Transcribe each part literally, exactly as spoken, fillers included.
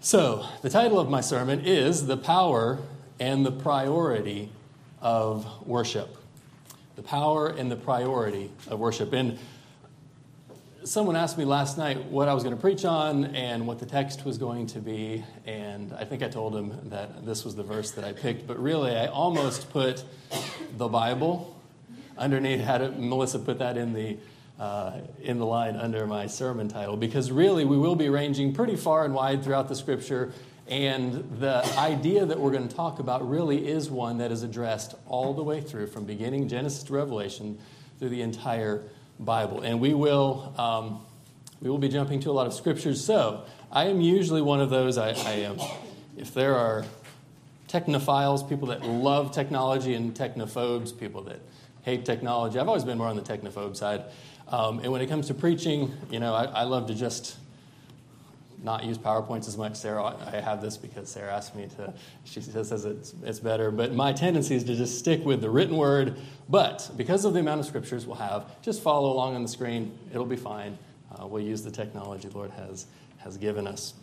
So, the title of my sermon is The Power and the Priority of Worship. The power and the priority of worship. And someone asked me last night what I was going to preach on and what the text was going to be. And I think I told him that this was the verse that I picked. But really, I almost put the Bible underneath. Had Melissa put that in the Uh, in the line under my sermon title, because really we will be ranging pretty far and wide throughout the Scripture, and the idea that we're going to talk about really is one that is addressed all the way through, from beginning Genesis to Revelation, through the entire Bible. And we will um, we will be jumping to a lot of Scriptures. So I am usually one of those. I, I am. If there are technophiles, people that love technology, and technophobes, people that hate technology, I've always been more on the technophobe side. Um, and when it comes to preaching, you know, I, I love to just not use PowerPoints as much. Sarah, I have this because Sarah asked me to. She says it's, it's better. But my tendency is to just stick with the written word. But because of the amount of scriptures we'll have, just follow along on the screen. It'll be fine. Uh, we'll use the technology the Lord has, has given us.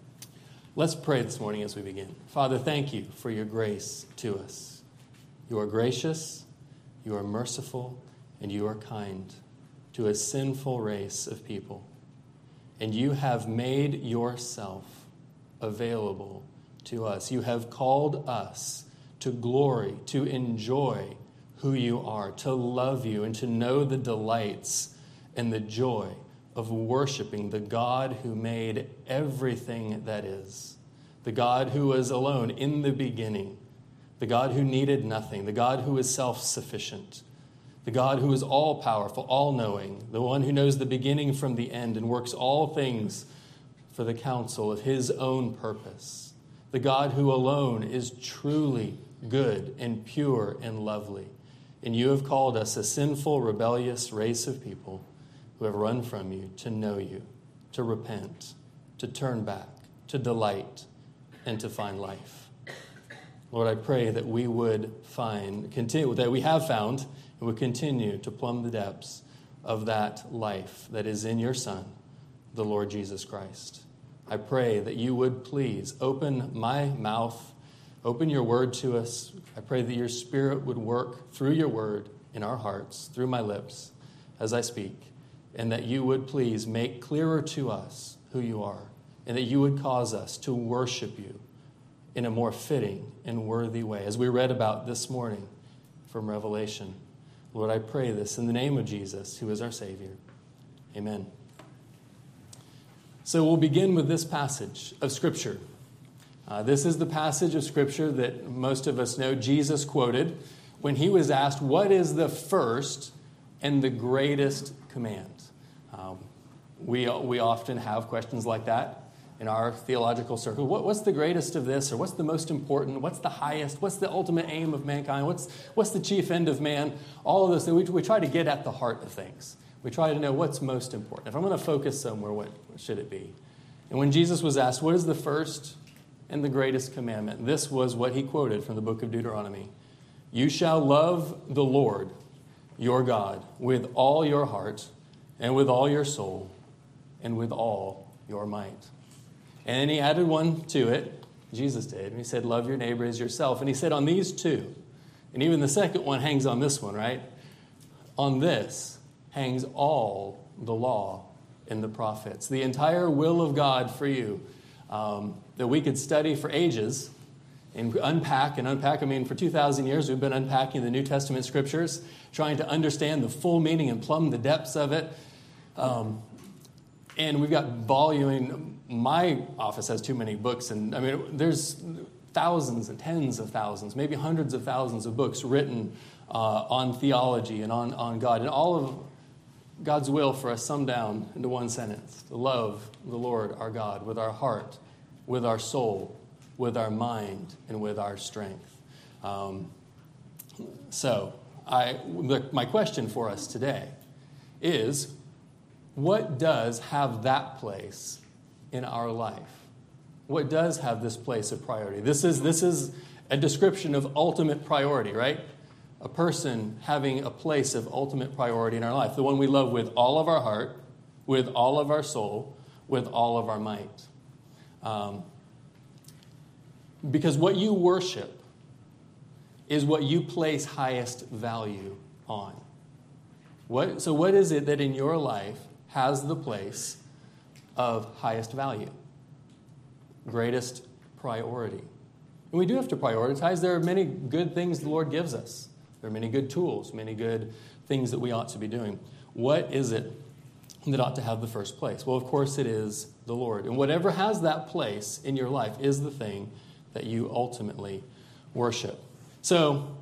Let's pray this morning as we begin. Father, thank you for your grace to us. You are gracious, you are merciful, and you are kind to a sinful race of people. And you have made yourself available to us. You have called us to glory, to enjoy who you are, to love you, and to know the delights and the joy of worshiping the God who made everything that is, the God who was alone in the beginning, the God who needed nothing, the God who is self-sufficient, the God who is all-powerful, all-knowing, the one who knows the beginning from the end and works all things for the counsel of his own purpose. The God who alone is truly good and pure and lovely. And you have called us a sinful, rebellious race of people who have run from you to know you, to repent, to turn back, to delight, and to find life. Lord, I pray that we would find, continue, that we have found, and would continue to plumb the depths of that life that is in your Son, the Lord Jesus Christ. I pray that you would please open my mouth, open your word to us. I pray that your Spirit would work through your word in our hearts, through my lips as I speak, and that you would please make clearer to us who you are, and that you would cause us to worship you in a more fitting and worthy way, as we read about this morning from Revelation. Lord, I pray this in the name of Jesus, who is our Savior. Amen. So we'll begin with this passage of Scripture. Uh, this is the passage of Scripture that most of us know Jesus quoted when he was asked, what is the first and the greatest command? Um, we, we often have questions like that in our theological circle. What, what's the greatest of this? Or what's the most important? What's the highest? What's the ultimate aim of mankind? What's, what's the chief end of man? All of those things. We, we try to get at the heart of things. We try to know what's most important. If I'm going to focus somewhere, what, what should it be? And when Jesus was asked, what is the first and the greatest commandment? This was what he quoted from the book of Deuteronomy. You shall love the Lord, your God, with all your heart and with all your soul and with all your might. And he added one to it, Jesus did, and he said, love your neighbor as yourself. And he said, on these two, and even the second one hangs on this one, right? On this hangs all the law and the prophets. The entire will of God for you um, that we could study for ages and unpack and unpack. I mean, for two thousand years, we've been unpacking the New Testament scriptures, trying to understand the full meaning and plumb the depths of it. Um, and we've got volume. My office has too many books, and I mean, there's thousands and tens of thousands, maybe hundreds of thousands of books written uh, on theology and on, on God, and all of God's will for us summed down into one sentence: to love the Lord our God with our heart, with our soul, with our mind, and with our strength. Um, so, I, the, my question for us today is, what does have that place in our life? What does have this place of priority? This is this is a description of ultimate priority, right? A person having a place of ultimate priority in our life, the one we love with all of our heart, with all of our soul, with all of our might. Um, Because what you worship is what you place highest value on. What, so what is it that in your life has the place of highest value, greatest priority? And we do have to prioritize. There are many good things the Lord gives us. There are many good tools, many good things that we ought to be doing. What is it that ought to have the first place? Well, of course, it is the Lord. And whatever has that place in your life is the thing that you ultimately worship. So,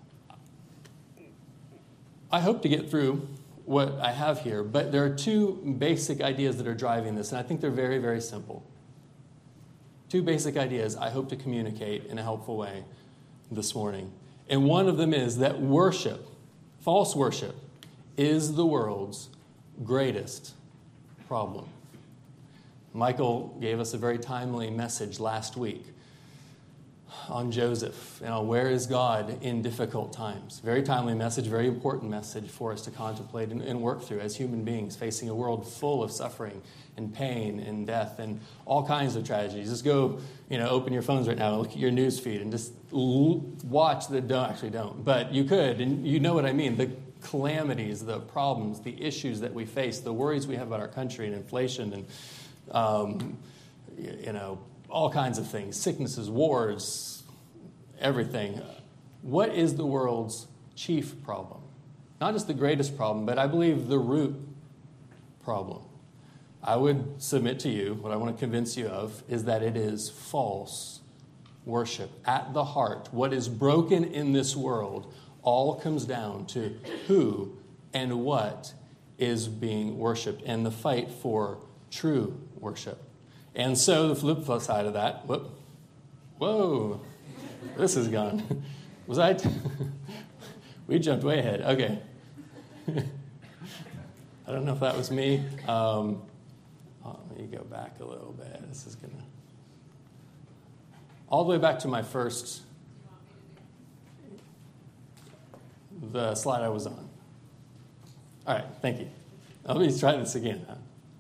I hope to get through what I have here, but there are two basic ideas that are driving this, and I think they're very, very simple. Two basic ideas I hope to communicate in a helpful way this morning. And one of them is that worship, false worship, is the world's greatest problem. Michael gave us a very timely message last week on Joseph and on where is God in difficult times. Very timely message, very important message for us to contemplate and, and work through as human beings facing a world full of suffering and pain and death and all kinds of tragedies. Just go, you know, open your phones right now and look at your news feed and just l- watch the, don't, actually don't, but you could, and you know what I mean, the calamities, the problems, the issues that we face, the worries we have about our country and inflation and, um, you know, all kinds of things, sicknesses, wars, everything. What is the world's chief problem? Not just the greatest problem, but I believe the root problem. I would submit to you, what I want to convince you of, is that it is false worship. At the heart, what is broken in this world all comes down to who and what is being worshipped and the fight for true worship. And so the flip side of that, whoop, whoa, this is gone. Was I? T- we jumped way ahead. Okay. I don't know if that was me. Um, oh, let me go back a little bit. This is going to... All the way back to my first... The slide I was on. All right, thank you. Let me try this again. Huh?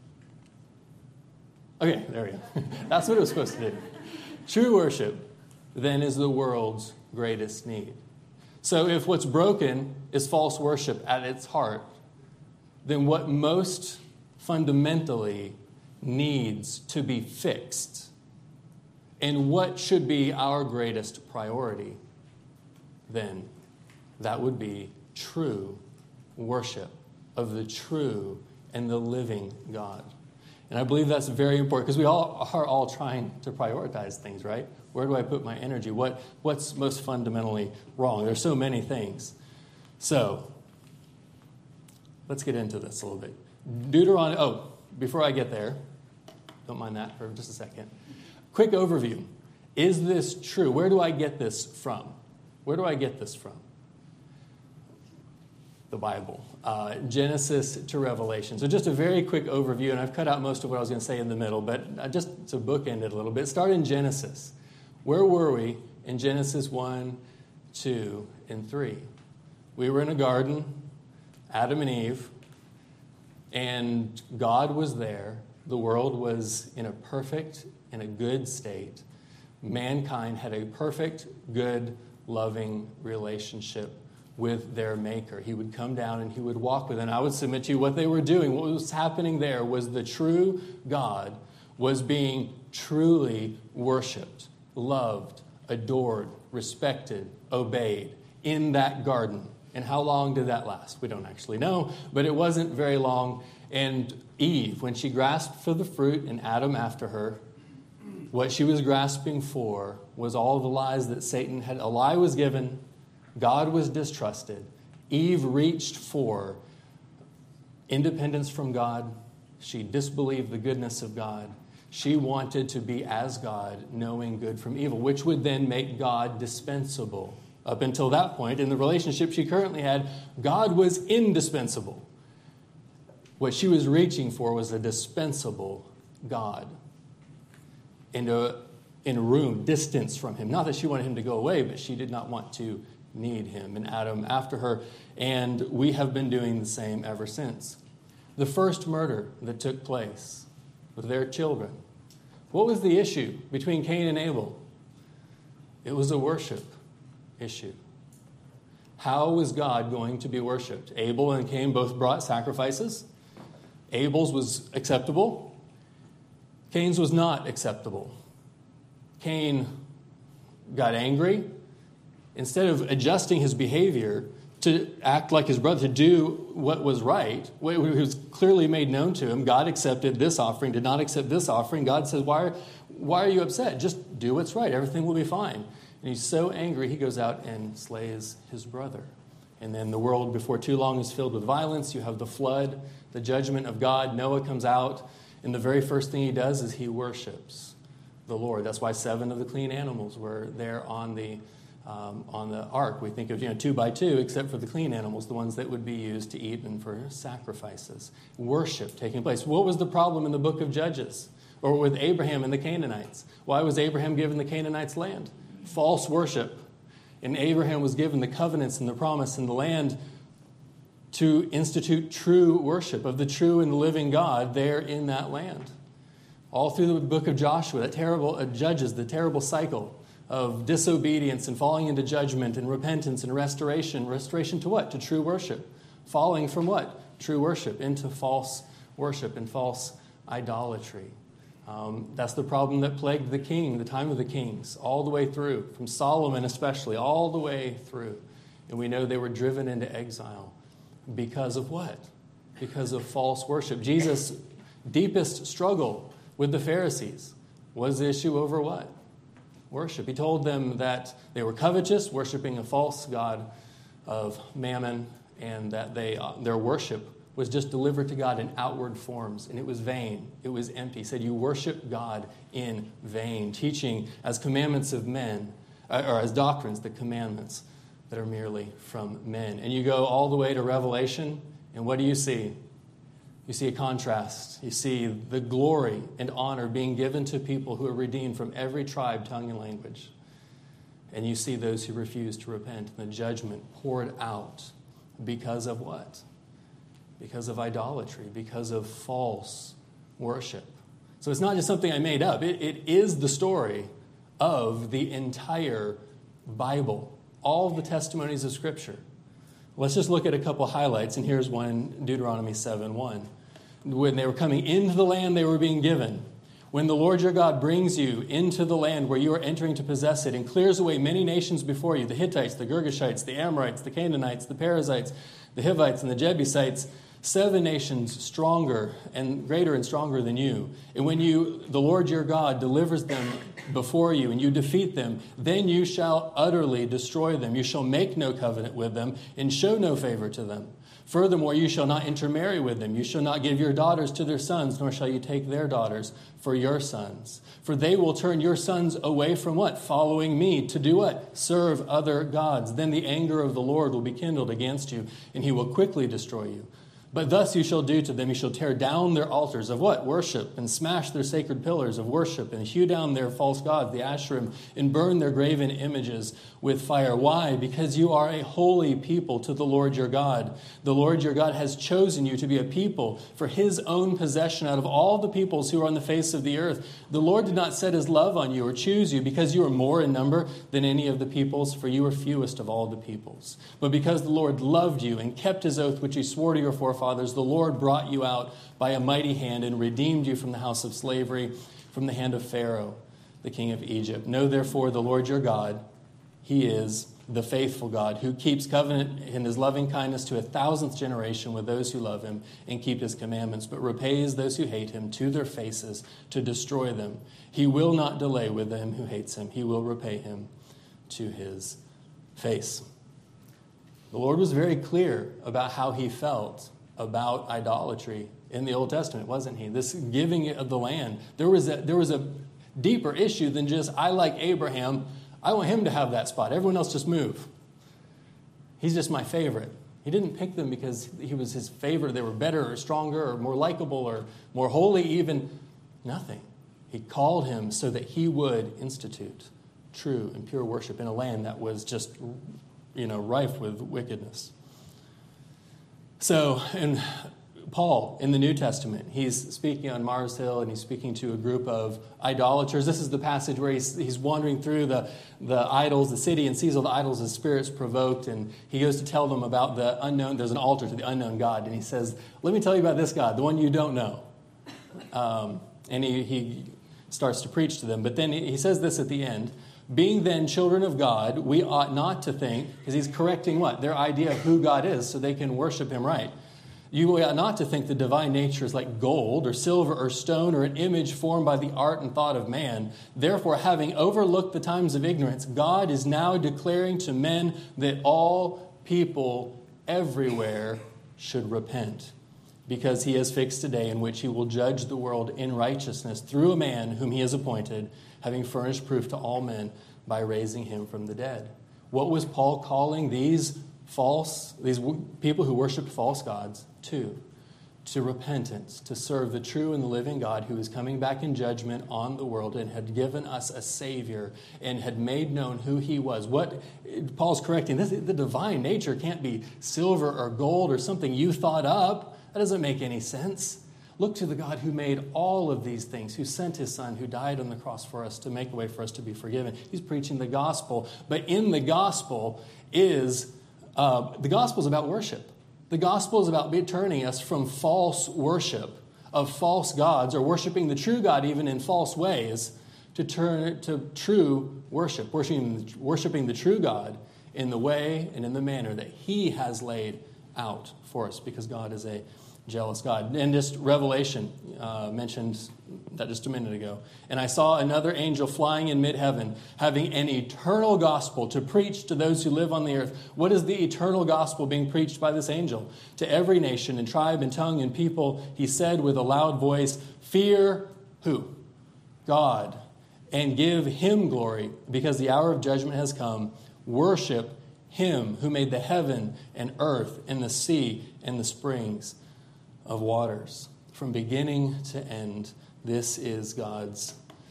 Okay, there we go. That's what it was supposed to do. True worship, then, is the world's greatest need. So if what's broken is false worship at its heart, then what most fundamentally needs to be fixed and what should be our greatest priority, then that would be true worship of the true and the living God. And I believe that's very important because we all are all trying to prioritize things, right? Where do I put my energy? What What's most fundamentally wrong? There's so many things. So, let's get into this a little bit. Deuteronomy, oh, before I get there, don't mind that for just a second. Quick overview. Is this true? Where do I get this from? Where do I get this from? The Bible. Uh, Genesis to Revelation. So just a very quick overview, and I've cut out most of what I was going to say in the middle, but just to bookend it a little bit. Start in Genesis. Where were we in Genesis one, two, and three? We were in a garden, Adam and Eve, and God was there. The world was in a perfect and a good state. Mankind had a perfect, good, loving relationship with their Maker. He would come down and he would walk with them. And I would submit to you what they were doing, what was happening there was the true God was being truly worshipped, loved, adored, respected, obeyed in that garden. And how long did that last? We don't actually know, but it wasn't very long. And Eve, when she grasped for the fruit and Adam after her, what she was grasping for was all the lies that Satan had. A lie was given. God was distrusted. Eve reached for independence from God. She disbelieved the goodness of God. She wanted to be as God, knowing good from evil, which would then make God dispensable. Up until that point, in the relationship she currently had, God was indispensable. What she was reaching for was a dispensable God in a, in a room, distance from him. Not that she wanted him to go away, but she did not want to need him and Adam after her, and we have been doing the same ever since. The first murder that took place with their children. What was the issue between Cain and Abel? It was a worship issue. How was God going to be worshipped? Abel and Cain both brought sacrifices. Abel's was acceptable. Cain's was not acceptable. Cain got angry. Instead of adjusting his behavior to act like his brother, to do what was right, what was clearly made known to him, God accepted this offering, did not accept this offering. God says, why are, why are you upset? Just do what's right. Everything will be fine. And he's so angry, he goes out and slays his brother. And then the world before too long is filled with violence. You have the flood, the judgment of God. Noah comes out, and the very first thing he does is he worships the Lord. That's why seven of the clean animals were there on the um, on the ark. We think of, you know, two by two, except for the clean animals, the ones that would be used to eat and for sacrifices. Worship taking place. What was the problem in the book of Judges, or with Abraham and the Canaanites? Why was Abraham given the Canaanites' land? False worship. And Abraham was given the covenants and the promise and the land to institute true worship of the true and the living God there in that land. All through the book of Joshua, that terrible uh, Judges, the terrible cycle of disobedience and falling into judgment and repentance and restoration. Restoration to what? To true worship. Falling from what? True worship into false worship and false idolatry. Um, that's the problem that plagued the king, the time of the kings, all the way through, from Solomon especially, all the way through. And we know they were driven into exile because of what? Because of false worship. Jesus' deepest struggle with the Pharisees was the issue over what? Worship. He told them that they were covetous, worshiping a false god of mammon, and that they uh, their worship was just delivered to God in outward forms, and it was vain. It was empty. He said, you worship God in vain, teaching as commandments of men, uh, or as doctrines, the commandments that are merely from men. And you go all the way to Revelation, and what do you see? You see a contrast. You see the glory and honor being given to people who are redeemed from every tribe, tongue, and language. And you see those who refuse to repent, and the judgment poured out because of what? Because of idolatry, because of false worship. So it's not just something I made up. It, it is the story of the entire Bible, all the testimonies of Scripture. Let's just look at a couple highlights, and here's one, Deuteronomy seven one. When they were coming into the land they were being given, when the Lord your God brings you into the land where you are entering to possess it and clears away many nations before you, the Hittites, the Girgashites, the Amorites, the Canaanites, the Perizzites, the Hivites, and the Jebusites, seven nations stronger and greater and stronger than you. And when you, the Lord your God, delivers them before you and you defeat them, then you shall utterly destroy them. You shall make no covenant with them and show no favor to them. Furthermore, you shall not intermarry with them. You shall not give your daughters to their sons, nor shall you take their daughters for your sons. For they will turn your sons away from what? Following me. To do what? Serve other gods. Then the anger of the Lord will be kindled against you, and he will quickly destroy you. But thus you shall do to them, you shall tear down their altars of what? Worship, and smash their sacred pillars of worship, and hew down their false gods, the Asherim, and burn their graven images with fire. Why? Because you are a holy people to the Lord your God. The Lord your God has chosen you to be a people for his own possession out of all the peoples who are on the face of the earth. The Lord did not set his love on you or choose you because you are more in number than any of the peoples, for you are fewest of all the peoples. But because the Lord loved you and kept his oath which he swore to your forefathers, the Lord brought you out by a mighty hand and redeemed you from the house of slavery, from the hand of Pharaoh, the king of Egypt. Know therefore the Lord your God, he is the faithful God who keeps covenant in his loving kindness to a thousandth generation with those who love him and keep his commandments, but repays those who hate him to their faces to destroy them. He will not delay with them who hates him. He will repay him to his face. The Lord was very clear about how he felt about idolatry in the Old Testament, wasn't he? This giving of the land. There was a, there was a deeper issue than just, I like Abraham, I want him to have that spot. Everyone else just move. He's just my favorite. He didn't pick them because he was his favorite. They were better or stronger or more likable or more holy even. Nothing. He called him so that he would institute true and pure worship in a land that was just, you know, rife with wickedness. So, and Paul in the New Testament, he's speaking on Mars Hill, and he's speaking to a group of idolaters. This is the passage where he's, he's wandering through the, the idols, the city, and sees all the idols his spirit's provoked, and he goes to tell them about the unknown. There's an altar to the unknown God, and he says, let me tell you about this God, the one you don't know. Um, and he, he starts to preach to them. But then he, he says this at the end, being then children of God, we ought not to think, because he's correcting what? Their idea of who God is so they can worship him right. You ought not to think the divine nature is like gold or silver or stone or an image formed by the art and thought of man. Therefore, having overlooked the times of ignorance, God is now declaring to men that all people everywhere should repent, because he has fixed a day in which he will judge the world in righteousness through a man whom he has appointed, having furnished proof to all men by raising him from the dead. What was Paul calling these false, these people who worshiped false gods to? To repentance, to serve the true and the living God who is coming back in judgment on the world and had given us a Savior and had made known who he was. What Paul's correcting, this, the divine nature can't be silver or gold or something you thought up. That doesn't make any sense. Look to the God who made all of these things, who sent his Son, who died on the cross for us to make a way for us to be forgiven. He's preaching the gospel. But in the gospel is, uh, the gospel is about worship. The gospel is about turning us from false worship of false gods, or worshiping the true God even in false ways, to turn to true worship, worshiping, worshiping the true God in the way and in the manner that he has laid out for us, because God is a jealous God. And just Revelation uh, mentioned that just a minute ago. And I saw another angel flying in mid-heaven, having an eternal gospel to preach to those who live on the earth. What is the eternal gospel being preached by this angel? To every nation and tribe and tongue and people, he said with a loud voice, fear who? God, and give him glory, because the hour of judgment has come. Worship him who made the heaven and earth and the sea and the springs of waters. From beginning to end, this is God's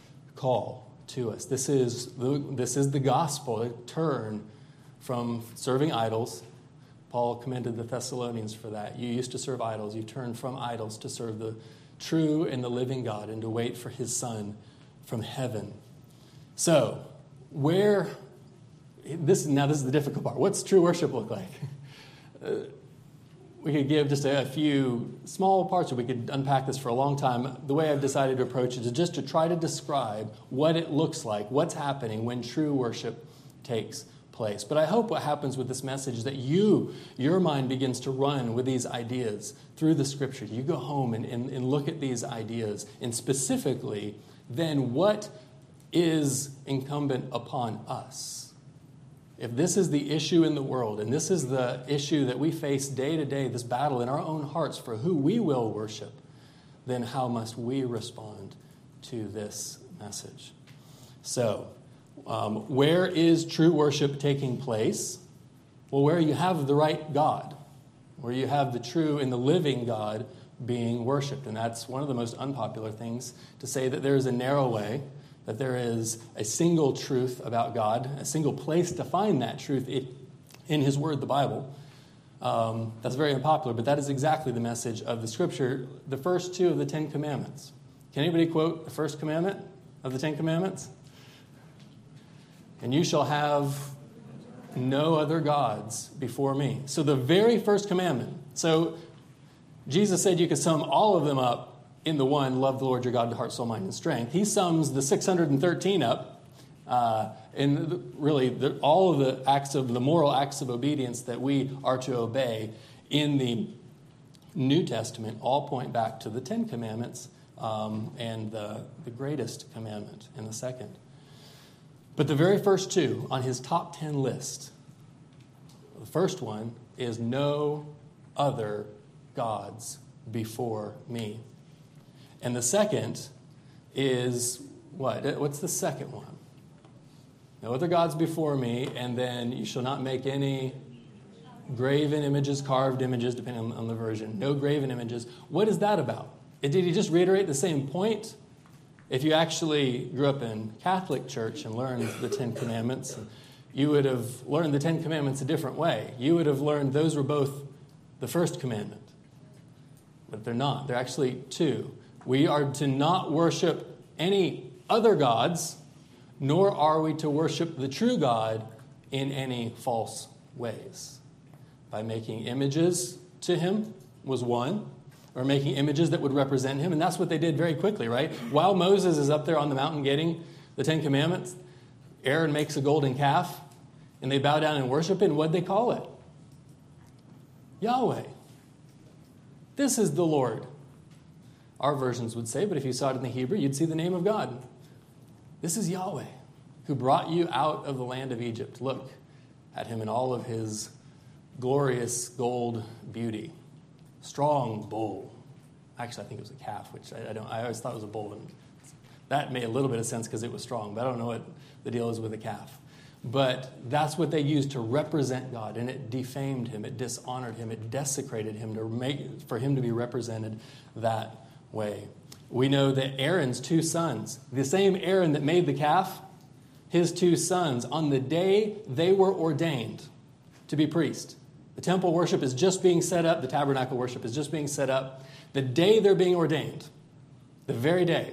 call to us. This is the, this is the gospel. A turn from serving idols. Paul commended the Thessalonians for that. You used to serve idols. You turned from idols to serve the true and the living God and to wait for his Son from heaven. So, where... This now this is the difficult part. What's true worship look like? Uh, we could give just a, a few small parts, or we could unpack this for a long time. The way I've decided to approach it is just to try to describe what it looks like, what's happening when true worship takes place. But I hope what happens with this message is that you, your mind begins to run with these ideas through the Scripture. You go home and, and, and look at these ideas, and specifically, then what is incumbent upon us? If this is the issue in the world, and this is the issue that we face day to day, this battle in our own hearts for who we will worship, then how must we respond to this message? So, um, where is true worship taking place? Well, where you have the right God, where you have the true and the living God being worshipped. And that's one of the most unpopular things, to say that there is a narrow way, that there is a single truth about God, a single place to find that truth in his word, the Bible. Um, that's very unpopular, but that is exactly the message of the Scripture. The first two of the Ten Commandments. Can anybody quote the first commandment of the Ten Commandments? And you shall have no other gods before me. So the very first commandment. So Jesus said you could sum all of them up in the one, love the Lord your God with heart, soul, mind, and strength. He sums the six hundred thirteen up uh, in really the, all of the acts of the moral acts of obedience that we are to obey in the New Testament all point back to the Ten Commandments um, and the, the greatest commandment in the second. But the very first two on his top ten list, the first one is no other gods before me. And the second is what? What's the second one? No other gods before me, and then you shall not make any graven images, carved images, depending on, on the version. No graven images. What is that about? Did he just reiterate the same point? If you actually grew up in Catholic Church and learned the Ten Commandments, you would have learned the Ten Commandments a different way. You would have learned those were both the first commandment. But they're not. They're actually two. We are to not worship any other gods, nor are we to worship the true God in any false ways. By making images to him was one, or making images that would represent him, and that's what they did very quickly, right? While Moses is up there on the mountain getting the Ten Commandments, Aaron makes a golden calf, and they bow down and worship it, and what'd they call it? Yahweh. This is the Lord. Our versions would say, but if you saw it in the Hebrew, you'd see the name of God. This is Yahweh, who brought you out of the land of Egypt. Look at him in all of his glorious gold beauty. Strong bull. Actually, I think it was a calf, which I, I don't. I always thought it was a bull, and that made a little bit of sense because it was strong. But I don't know what the deal is with a calf. But that's what they used to represent God, and it defamed him, it dishonored him, it desecrated him to make for him to be represented that way. We know that Aaron's two sons, the same Aaron that made the calf, his two sons, on the day they were ordained to be priests. The temple worship is just being set up. The tabernacle worship is just being set up. The day they're being ordained, the very day,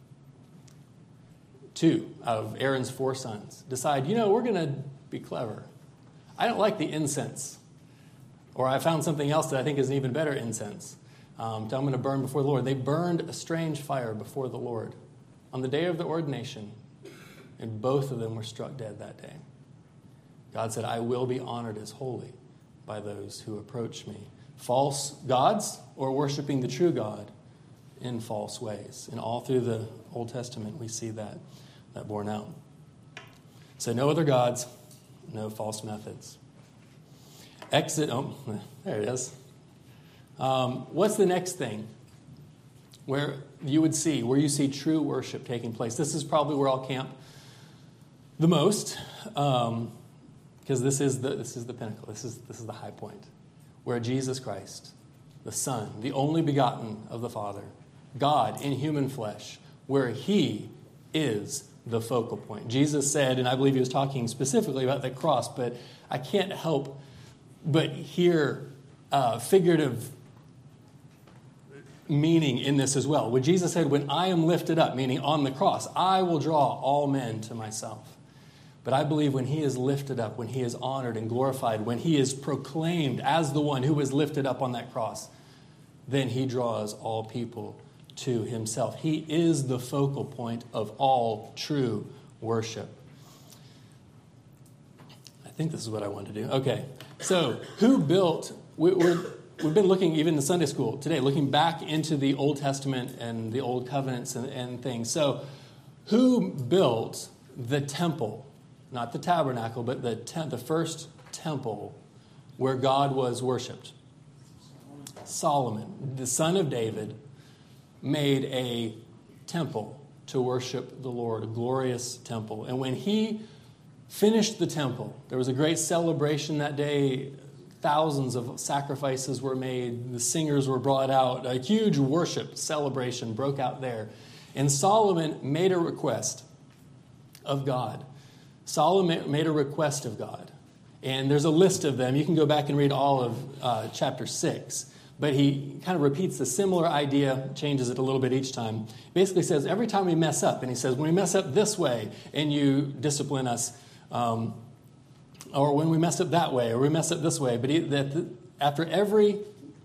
two of Aaron's four sons decide, you know, we're going to be clever. I don't like the incense. Or I found something else that I think is an even better incense. Um, so I'm going to burn before the Lord. They burned a strange fire before the Lord on the day of the ordination. And both of them were struck dead that day. God said, I will be honored as holy by those who approach me. False gods or worshiping the true God in false ways. And all through the Old Testament we see that, that borne out. So no other gods, no false methods. Exit, oh, there it is. Um, what's the next thing where you would see, where you see true worship taking place? This is probably where I'll camp the most. Um, Because this is the this is the pinnacle. This is this is the high point, where Jesus Christ, the Son, the only begotten of the Father, God in human flesh, where he is the focal point. Jesus said, and I believe he was talking specifically about the cross, but I can't help but hear uh, figurative meaning in this as well. When Jesus said, when I am lifted up, meaning on the cross, I will draw all men to myself. But I believe when he is lifted up, when he is honored and glorified, when he is proclaimed as the one who was lifted up on that cross, then he draws all people to himself. He is the focal point of all true worship. I think this is what I want to do. Okay, so who built, we, we're, we've been looking even in Sunday school today, looking back into the Old Testament and the Old Covenants and, and things. So who built the temple? Not the tabernacle, but the te- the first temple where God was worshipped. Solomon, the son of David, made a temple to worship the Lord, a glorious temple. And when he finished the temple, there was a great celebration that day. Thousands of sacrifices were made. The singers were brought out. A huge worship celebration broke out there. And Solomon made a request of God. Solomon made a request of God. And there's a list of them. You can go back and read all of uh, chapter six. But he kind of repeats the similar idea, changes it a little bit each time. Basically says, every time we mess up, and he says, when we mess up this way and you discipline us, um, or when we mess up that way, or we mess up this way. But he, that after every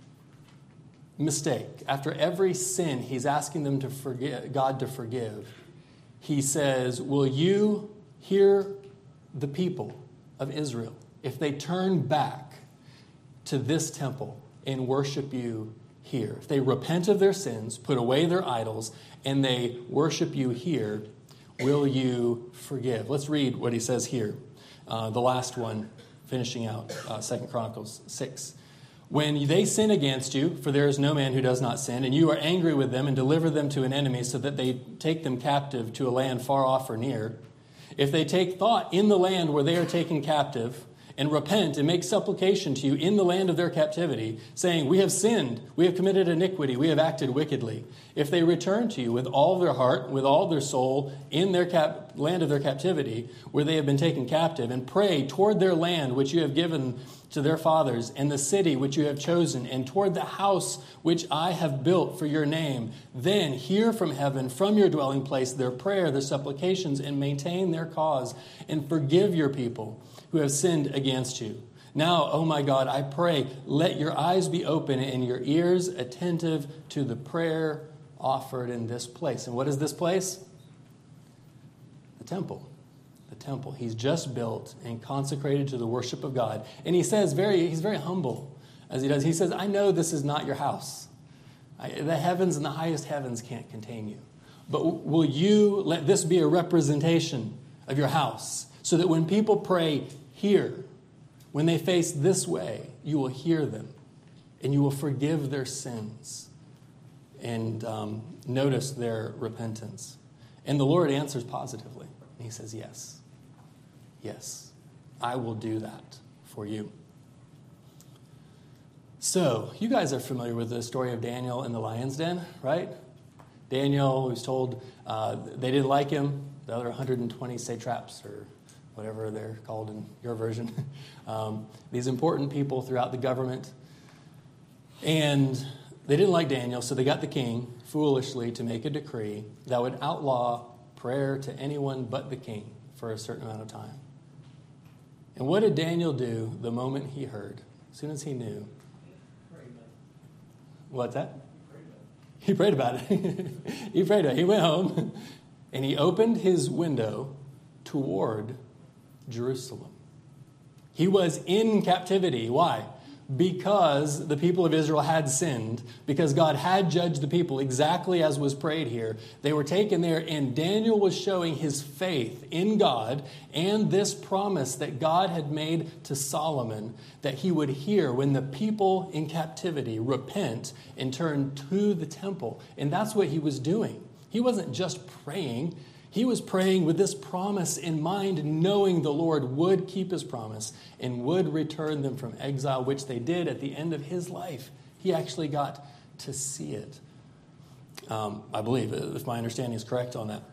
mistake, after every sin he's asking them to forgive, God to forgive, he says, will you hear the people of Israel if they turn back to this temple and worship you here? If they repent of their sins, put away their idols, and they worship you here, will you forgive? Let's read what he says here. Uh, the last one, finishing out uh, Second Chronicles six. When they sin against you, for there is no man who does not sin, and you are angry with them and deliver them to an enemy so that they take them captive to a land far off or near, if they take thought in the land where they are taken captive and repent and make supplication to you in the land of their captivity, saying, we have sinned, we have committed iniquity, we have acted wickedly. If they return to you with all their heart, with all their soul, in their cap- land of their captivity, where they have been taken captive, and pray toward their land which you have given to their fathers, and the city which you have chosen, and toward the house which I have built for your name, then hear from heaven, from your dwelling place, their prayer, their supplications, and maintain their cause, and forgive your people who have sinned against you. Now, oh my God, I pray, let your eyes be open and your ears attentive to the prayer offered in this place. And what is this place? The temple. The temple. He's just built and consecrated to the worship of God. And he says, very, he's very humble as he does. He says, I know this is not your house. I, the heavens and the highest heavens can't contain you. But w- will you let this be a representation of your house so that when people pray here, when they face this way, you will hear them and you will forgive their sins and um, notice their repentance. And the Lord answers positively. And he says, yes, yes, I will do that for you. So, you guys are familiar with the story of Daniel in the lion's den, right? Daniel was told uh, they didn't like him. The other one hundred twenty satraps, or whatever they're called in your version. um, these important people throughout the government. And they didn't like Daniel, so they got the king, foolishly, to make a decree that would outlaw prayer to anyone but the king for a certain amount of time. And what did Daniel do the moment he heard? As soon as he knew. What's that? He prayed about it. He prayed about it. He went home and he opened his window toward Jerusalem. He was in captivity. Why? Because the people of Israel had sinned, because God had judged the people exactly as was prayed here. They were taken there, and Daniel was showing his faith in God and this promise that God had made to Solomon that he would hear when the people in captivity repent and turn to the temple. And that's what he was doing. He wasn't just praying. He was praying with this promise in mind, knowing the Lord would keep his promise and would return them from exile, which they did at the end of his life. He actually got to see it. Um, I believe, if my understanding is correct on that.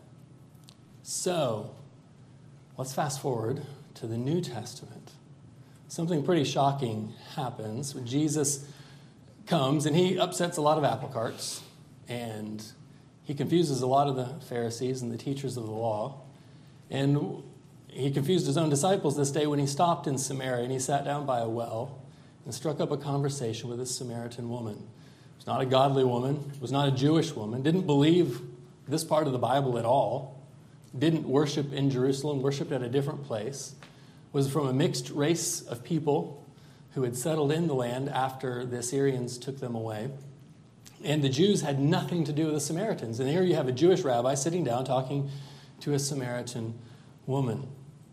So, let's fast forward to the New Testament. Something pretty shocking happens when Jesus comes, and he upsets a lot of apple carts, and he confuses a lot of the Pharisees and the teachers of the law. And he confused his own disciples this day when he stopped in Samaria and he sat down by a well and struck up a conversation with a Samaritan woman. It was not a godly woman. It was not a Jewish woman. Didn't believe this part of the Bible at all. Didn't worship in Jerusalem. Worshipped at a different place. Was from a mixed race of people who had settled in the land after the Assyrians took them away. And the Jews had nothing to do with the Samaritans. And here you have a Jewish rabbi sitting down talking to a Samaritan woman.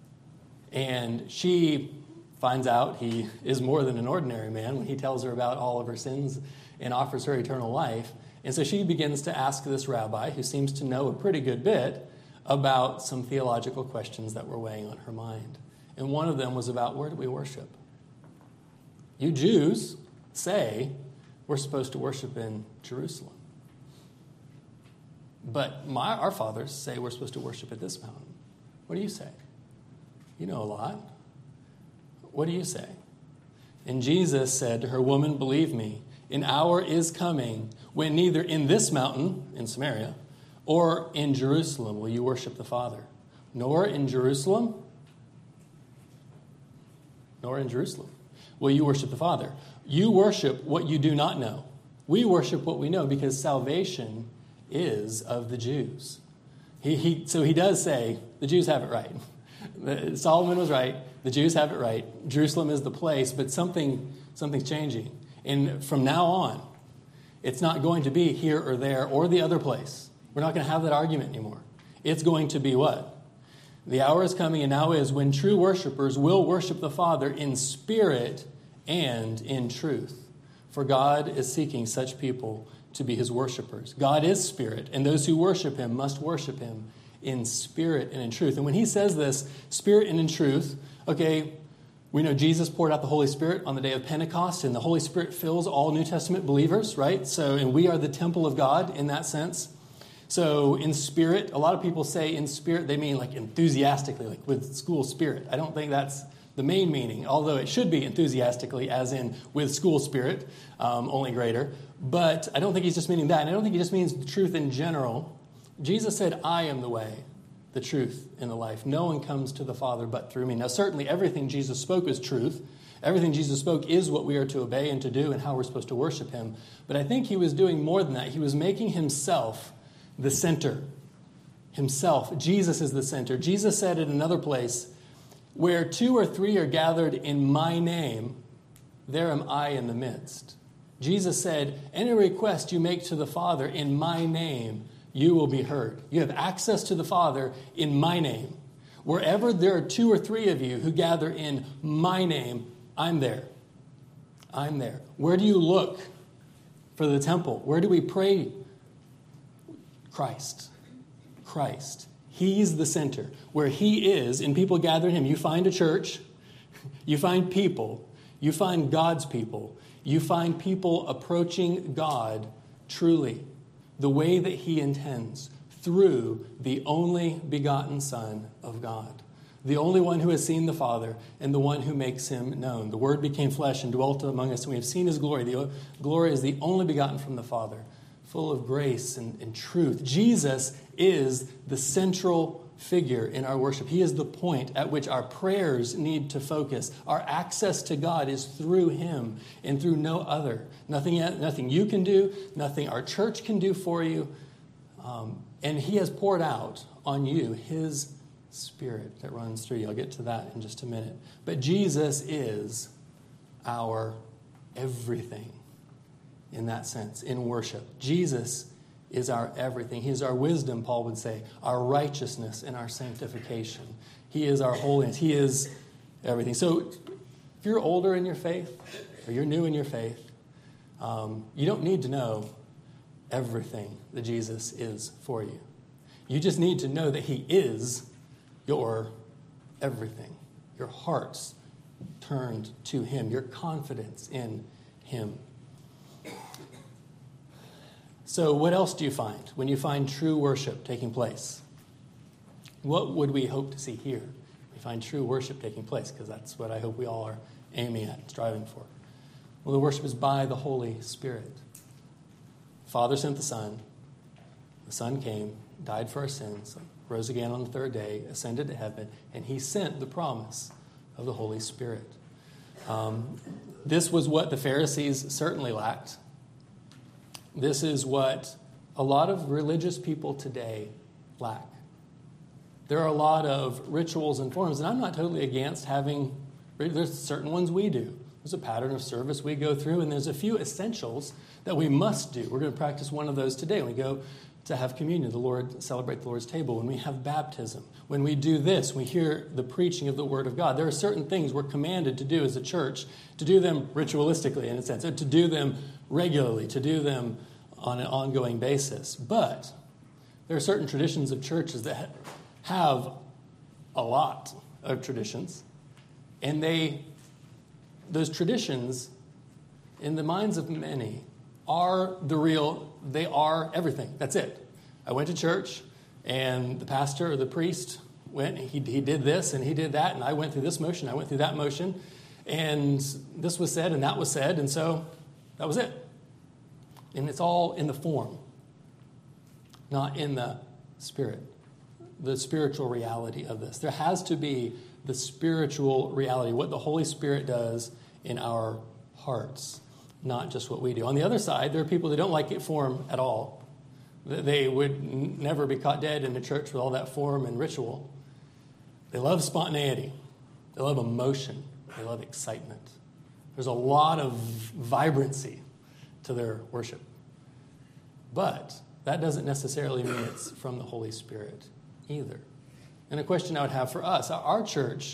And she finds out he is more than an ordinary man when he tells her about all of her sins and offers her eternal life. And so she begins to ask this rabbi, who seems to know a pretty good bit, about some theological questions that were weighing on her mind. And one of them was about, where do we worship? You Jews say we're supposed to worship in Jerusalem. But my, our fathers say we're supposed to worship at this mountain. What do you say? You know a lot. What do you say? And Jesus said to her, woman, believe me, an hour is coming when neither in this mountain, in Samaria, or in Jerusalem will you worship the Father. Nor in Jerusalem, nor in Jerusalem will you worship the Father. You worship what you do not know. We worship what we know because salvation is of the Jews. He, he, so he does say the Jews have it right. Solomon was right. The Jews have it right. Jerusalem is the place, but something something's changing. And from now on, it's not going to be here or there or the other place. We're not going to have that argument anymore. It's going to be what? The hour is coming and now is when true worshipers will worship the Father in spirit and in truth. For God is seeking such people to be his worshipers. God is spirit, and those who worship him must worship him in spirit and in truth. And when he says this, spirit and in truth, okay, we know Jesus poured out the Holy Spirit on the day of Pentecost, and the Holy Spirit fills all New Testament believers, right? So, and we are the temple of God in that sense. So in spirit, a lot of people say in spirit, they mean like enthusiastically, like with school spirit. I don't think that's the main meaning, although it should be enthusiastically, as in with school spirit, um, only greater. But I don't think he's just meaning that. And I don't think he just means the truth in general. Jesus said, I am the way, the truth, and the life. No one comes to the Father but through me. Now, certainly everything Jesus spoke is truth. Everything Jesus spoke is what we are to obey and to do and how we're supposed to worship him. But I think he was doing more than that. He was making himself the center. Himself. Jesus is the center. Jesus said in another place, where two or three are gathered in my name, there am I in the midst. Jesus said, any request you make to the Father in my name, you will be heard. You have access to the Father in my name. Wherever there are two or three of you who gather in my name, I'm there. I'm there. Where do you look for the temple? Where do we pray? Christ. Christ. He's the center. Where he is, and people gather in him. You find a church. You find people. You find God's people. You find people approaching God truly, the way that he intends, through the only begotten Son of God, the only one who has seen the Father and the one who makes him known. The Word became flesh and dwelt among us, and we have seen his glory. The glory is the only begotten from the Father, full of grace and, and truth. Jesus is the central figure in our worship. He is the point at which our prayers need to focus. Our access to God is through him and through no other. Nothing, nothing you can do, nothing our church can do for you. Um, and he has poured out on you his Spirit that runs through you. I'll get to that in just a minute. But Jesus is our everything in that sense, in worship. Jesus is our everything. He is our wisdom, Paul would say, our righteousness and our sanctification. He is our holiness. He is everything. So if you're older in your faith or you're new in your faith, um, you don't need to know everything that Jesus is for you. You just need to know that he is your everything. Your heart's turned to him. Your confidence in him. So what else do you find when you find true worship taking place? What would we hope to see here? We find true worship taking place, because that's what I hope we all are aiming at, striving for. Well, the worship is by the Holy Spirit. The Father sent the Son. The Son came, died for our sins, rose again on the third day, ascended to heaven, and he sent the promise of the Holy Spirit. Um, this was what the Pharisees certainly lacked. This is what a lot of religious people today lack. There are a lot of rituals and forms, and I'm not totally against having, there's certain ones we do. There's a pattern of service we go through, and there's a few essentials that we must do. We're going to practice one of those today. We go to have communion, the Lord, celebrate the Lord's table, when we have baptism, when we do this, we hear the preaching of the Word of God. There are certain things we're commanded to do as a church, to do them ritualistically in a sense, to do them regularly, to do them on an ongoing basis. But there are certain traditions of churches that have a lot of traditions, and they, those traditions, in the minds of many, are the real, they are everything. That's it. I went to church, and the pastor or the priest went, he, he did this, and he did that, and I went through this motion, I went through that motion, and this was said, and that was said, and so that was it. And it's all in the form, not in the spirit, the spiritual reality of this. There has to be the spiritual reality, what the Holy Spirit does in our hearts, not just what we do. On the other side, there are people that don't like it form at all. They would n- never be caught dead in a church with all that form and ritual. They love spontaneity. They love emotion. They love excitement. There's a lot of vibrancy to their worship. But that doesn't necessarily mean it's from the Holy Spirit either. And a question I would have for us, our church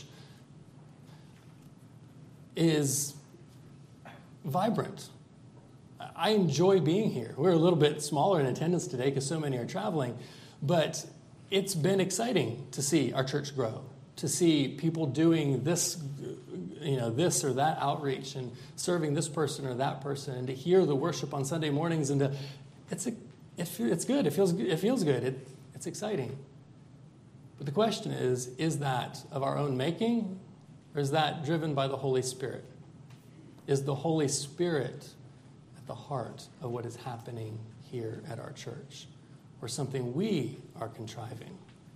is vibrant. I enjoy being here. We're a little bit smaller in attendance today because so many are traveling, but it's been exciting to see our church grow, to see people doing this, you know, this or that outreach and serving this person or that person, and to hear the worship on Sunday mornings, and to, it's a, it, it's good. It feels it feels good. It, it's exciting. But the question is, is that of our own making, Or is that driven by the Holy Spirit? Is the Holy Spirit at the heart of what is happening here at our church? Or something we are contriving?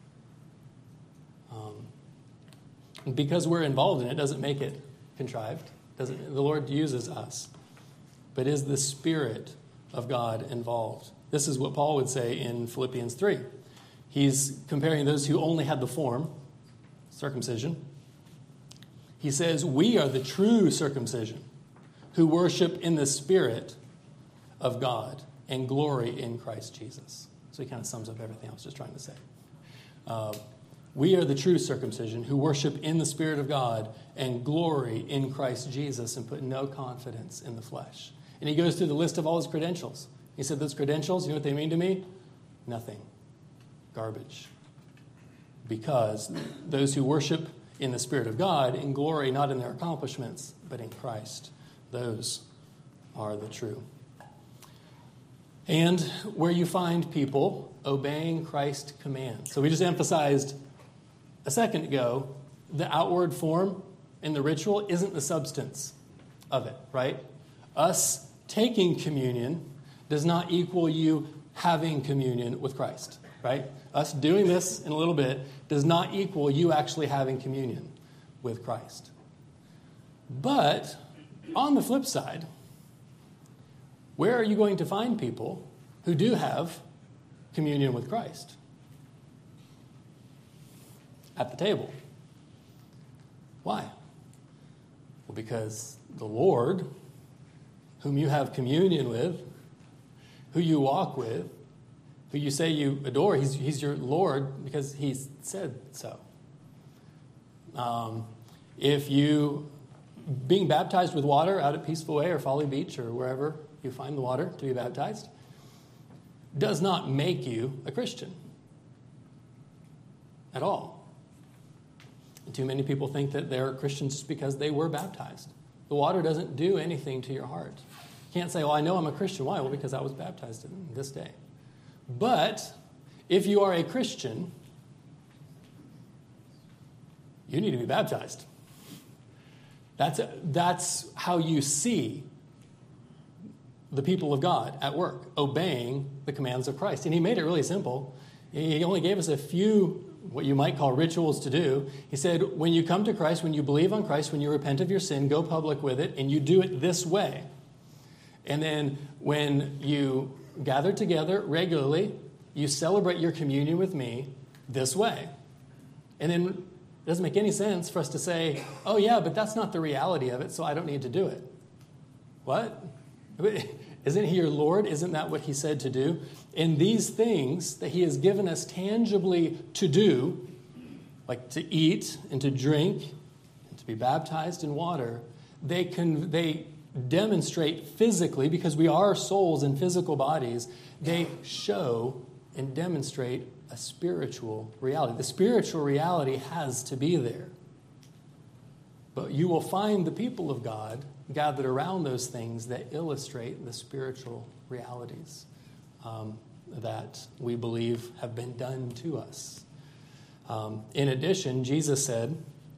Um, and because we're involved in it doesn't make it contrived. Doesn't, the Lord uses us. But is the Spirit of God involved? This is what Paul would say in Philippians three. He's comparing those who only had the form, circumcision. He says, we are the true circumcision who worship in the Spirit of God and glory in Christ Jesus. So he kind of sums up everything I was just trying to say. Uh, we are the true circumcision who worship in the Spirit of God and glory in Christ Jesus and put no confidence in the flesh. And he goes through the list of all his credentials. He said, those credentials, you know what they mean to me? Nothing. Garbage. Because those who worship in the Spirit of God and glory not in their accomplishments, but in Christ, those are the true. And where you find people obeying Christ's commands. So we just emphasized a second ago, the outward form in the ritual isn't the substance of it, right? Us taking communion does not equal you having communion with Christ, right? Us doing this in a little bit does not equal you actually having communion with Christ. But on the flip side, where are you going to find people who do have communion with Christ? At the table. Why? Well, because the Lord, whom you have communion with, who you walk with, who you say you adore, he's, he's your Lord because he said so. Um, if you, being baptized with water out at Peaceful Way or Folly Beach or wherever you find the water to be baptized, does not make you a Christian at all. Too many people think that they're Christians just because they were baptized. The water doesn't do anything to your heart. You can't say, well, I know I'm a Christian. Why? Well, because I was baptized in this day. But if you are a Christian, you need to be baptized. That's, a, that's how you see the people of God at work, obeying the commands of Christ. And he made it really simple. He only gave us a few, what you might call rituals to do. He said, when you come to Christ, when you believe on Christ, when you repent of your sin, go public with it, and you do it this way. And then when you gather together regularly, you celebrate your communion with me this way. And then it doesn't make any sense for us to say, oh yeah, but that's not the reality of it, so I don't need to do it. What? Isn't he your Lord? Isn't that what he said to do? And these things that he has given us tangibly to do, like to eat and to drink and to be baptized in water, they can they demonstrate physically, because we are souls in physical bodies, they show and demonstrate a spiritual reality. The spiritual reality has to be there. But you will find the people of God gathered around those things that illustrate the spiritual realities um, that we believe have been done to us. Um, in addition, Jesus said,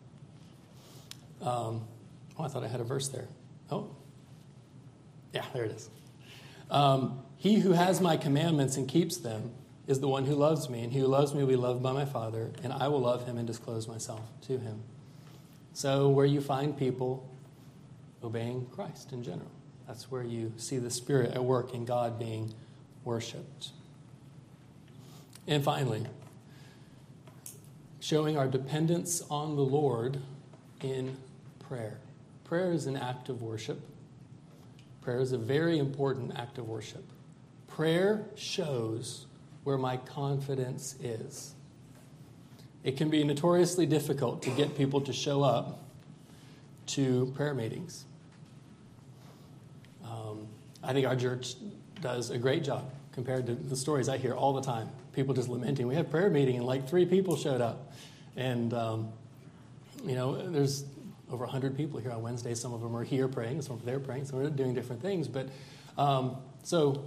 um, oh, I thought I had a verse there. Oh, yeah, there it is. Um, he who has my commandments and keeps them is the one who loves me, and he who loves me will be loved by my Father, and I will love him and disclose myself to him. So where you find people obeying Christ in general, that's where you see the Spirit at work and God being worshipped. And finally, showing our dependence on the Lord in prayer. Prayer is an act of worship. Prayer is a very important act of worship. Prayer shows where my confidence is. It can be notoriously difficult to get people to show up to prayer meetings. Um, I think our church does a great job compared to the stories I hear all the time. People just lamenting. We had prayer meeting and like three people showed up. And, um, you know, there's over one hundred people here on Wednesday. Some of them are here praying, some of them are there praying, some are doing different things. But um, so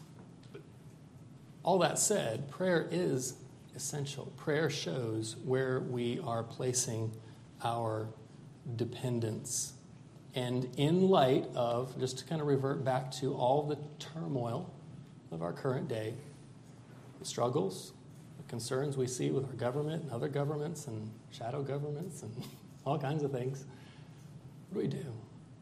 all that said, prayer is essential. Prayer shows where we are placing our dependence. And in light of, just to kind of revert back to all the turmoil of our current day, the struggles, the concerns we see with our government and other governments and shadow governments and all kinds of things, what do we do?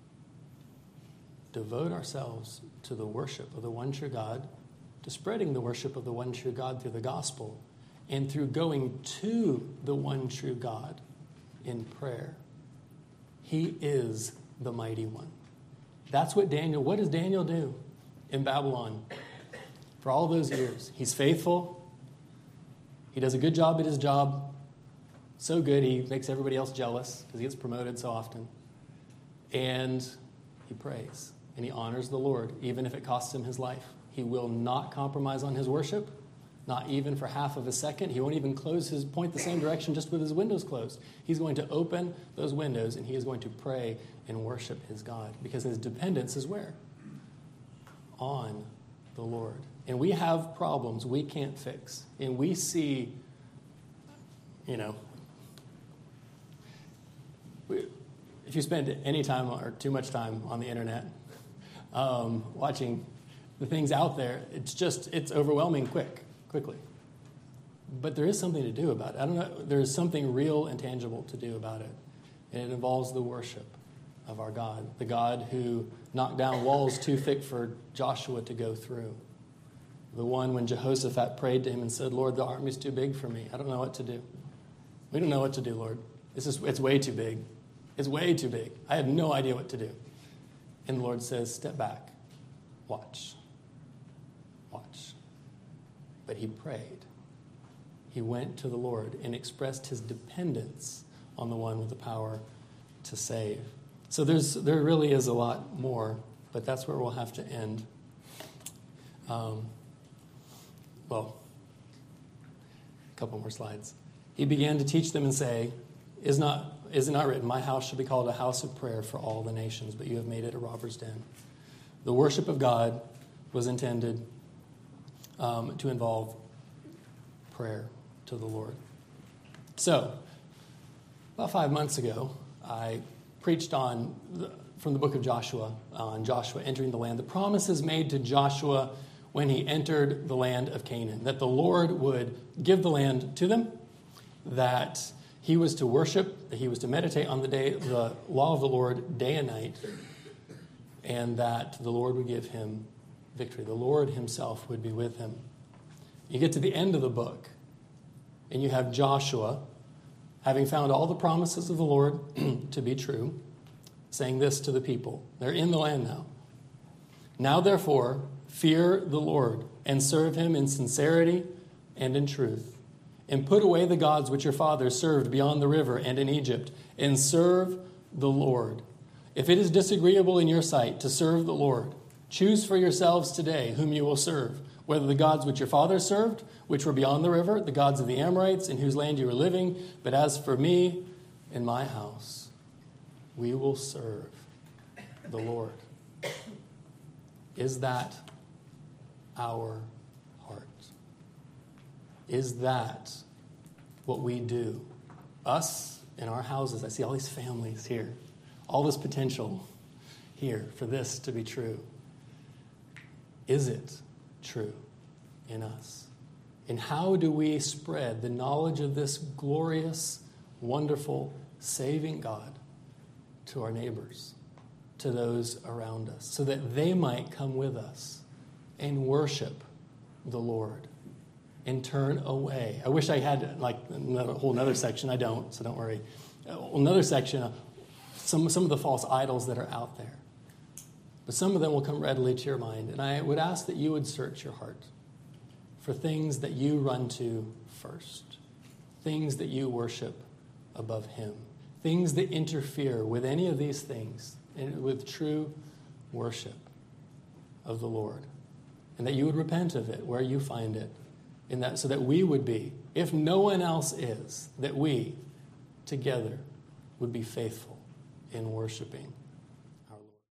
Devote ourselves to the worship of the one true God, to spreading the worship of the one true God through the gospel, and through going to the one true God in prayer. He is the mighty one. That's what Daniel, what does Daniel do in Babylon for all those years? He's faithful. He does a good job at his job. So good he makes everybody else jealous because he gets promoted so often. And he prays and he honors the Lord, even if it costs him his life. He will not compromise on his worship, not even for half of a second. He won't even close his point the same direction just with his windows closed. He's going to open those windows and he is going to pray and worship his God because his dependence is where? On the Lord. And we have problems we can't fix. And we see, you know, we, if you spend any time or too much time on the internet um, watching the things out there, it's just, it's overwhelming quick, quickly. But there is something to do about it. I don't know, there's something real and tangible to do about it. And it involves the worship of our God, the God who knocked down walls too thick for Joshua to go through. The one when Jehoshaphat prayed to him and said, Lord, the army's too big for me. I don't know what to do. We don't know what to do, Lord. This is, it's way too big. It's way too big. I have no idea what to do. And the Lord says, step back. Watch. Watch. But he prayed. He went to the Lord and expressed his dependence on the one with the power to save. So there's there really is a lot more, but that's where we'll have to end. Um, well, a couple more slides. He began to teach them and say, Is not is it not written, my house shall be called a house of prayer for all the nations, but you have made it a robber's den. The worship of God was intended um, to involve prayer to the Lord. So, about five months ago, I preached on the, from the book of Joshua, on Joshua entering the land. The promises made to Joshua when he entered the land of Canaan, that the Lord would give the land to them, that he was to worship, that he was to meditate on the day, the law of the Lord day and night, and that the Lord would give him victory. The Lord himself would be with him. You get to the end of the book, and you have Joshua, having found all the promises of the Lord to be true, saying this to the people. They're in the land now. Now, therefore, fear the Lord and serve him in sincerity and in truth. And put away the gods which your fathers served beyond the river and in Egypt, and serve the Lord. If it is disagreeable in your sight to serve the Lord, choose for yourselves today whom you will serve, whether the gods which your fathers served, which were beyond the river, the gods of the Amorites, in whose land you were living. But as for me and my house, we will serve the Lord. Is that our heart? Is that what we do? Us in our houses, I see all these families here, all this potential here for this to be true. Is it true in us? And how do we spread the knowledge of this glorious, wonderful, saving God to our neighbors, to those around us, so that they might come with us and worship the Lord and turn away? I wish I had like another, a whole other section. I don't, so don't worry. Another section, some, some of the false idols that are out there. But some of them will come readily to your mind. And I would ask that you would search your heart for things that you run to first, things that you worship above him, things that interfere with any of these things and with true worship of the Lord. And that you would repent of it where you find it, in that, so that we would be, if no one else is, that we together would be faithful in worshiping